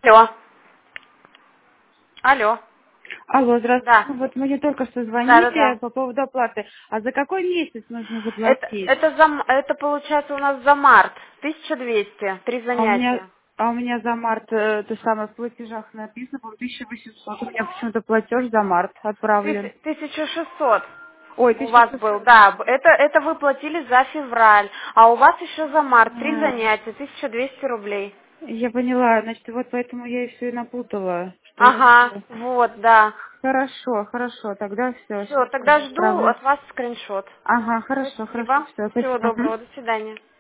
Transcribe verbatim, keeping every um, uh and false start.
Алло. Алло. Алло, Да. здравствуйте. Вот мне только что Да, да, звоните да. по поводу оплаты. А за какой месяц нужно Это, заплатить? это, за, м- это получается у нас за март. тысяча двести. Три А у меня, занятия. а у меня за март, э, то самое, в платежах написано, по тысяча восемьсот. У меня почему-то платеж за март отправлен. Тыс- тысяча шестьсот Ой, у вас тысяча был, шестьсот. да. б- Это, это вы платили за февраль. А у вас еще за март. Три А, занятия. тысяча двести рублей. я поняла, значит, вот поэтому я и все и напутала, что я Ага. хотела. Вот, да. Хорошо, хорошо, тогда все, Все, сейчас тогда я жду отправлю. от вас скриншот. Ага, хорошо, хорошо, Спасибо. все, Всего спасибо. Мгм. доброго. До свидания.